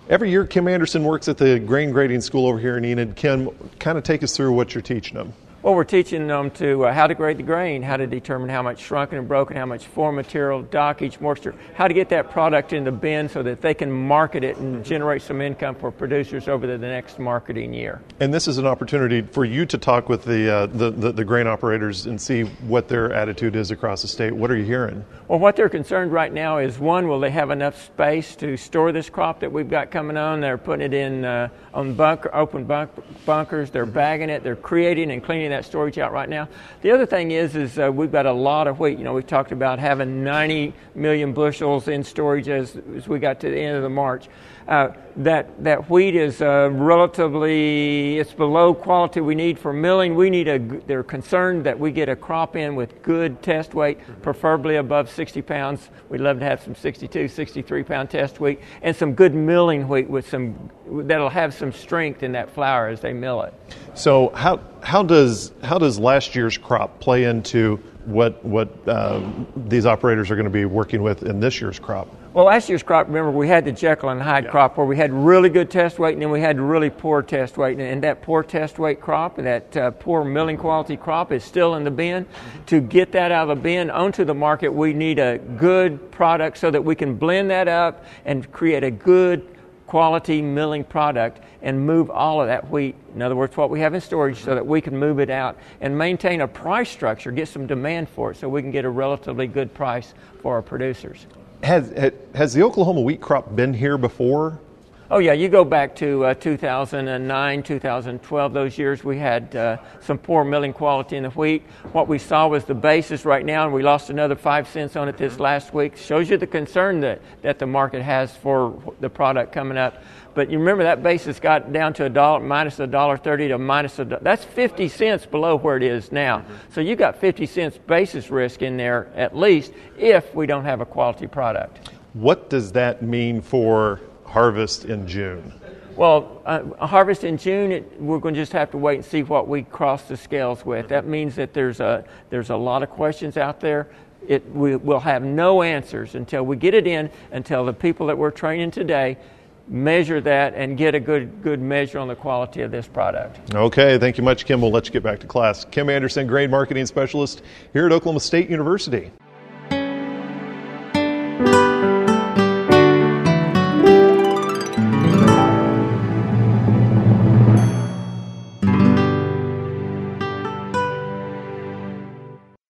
Every year, Kim Anderson works at the grain grading school over here in Enid. Kim, kind of take us through what you're teaching them. Well, we're teaching them to how to grade the grain, how to determine how much shrunken and broken, how much foreign material, dockage, moisture, how to get that product in the bin so that they can market it and generate some income for producers over the next marketing year. And this is an opportunity for you to talk with the grain operators and see what their attitude is across the state. What are you hearing? Well, what they're concerned right now is, one, will they have enough space to store this crop that we've got coming on? They're putting it in on open bunkers. They're bagging it. They're creating and cleaning that storage out right now. The other thing is we've got a lot of wheat. You know, we've talked about having 90 million bushels in storage as we got to the end of the March. That wheat is relatively, it's below quality we need for milling. They're concerned that we get a crop in with good test weight, preferably above 60 pounds. We'd love to have some 62, 63 pound test wheat and some good milling wheat with that'll have some strength in that flour as they mill it. So how does last year's crop play into what these operators are going to be working with in this year's crop? Well, last year's crop, remember, we had the Jekyll and Hyde crop where we had really good test weight and then we had really poor test weight. And that poor test weight crop, that poor milling quality crop is still in the bin. To get that out of the bin onto the market, we need a good product so that we can blend that up and create a good quality milling product and move all of that wheat, in other words, what we have in storage, so that we can move it out and maintain a price structure, get some demand for it so we can get a relatively good price for our producers. Has the Oklahoma wheat crop been here before? Oh, yeah. You go back to 2009, 2012, those years we had some poor milling quality in the wheat. What we saw was the basis right now, and we lost another 5 cents on it this last week. Shows you the concern that the market has for the product coming up. But you remember that basis got down to $1, minus $1.30 to minus $1. That's 50 cents below where it is now. So you got 50 cents basis risk in there at least if we don't have a quality product. What does that mean for harvest in June? Well, a harvest in June, we're going to just have to wait and see what we cross the scales with. That means that there's a lot of questions out there. We will have no answers until we get it in, until the people that we're training today measure that and get a good measure on the quality of this product. Okay, thank you much, Kim. We'll let you get back to class. Kim Anderson, Grain Marketing Specialist here at Oklahoma State University.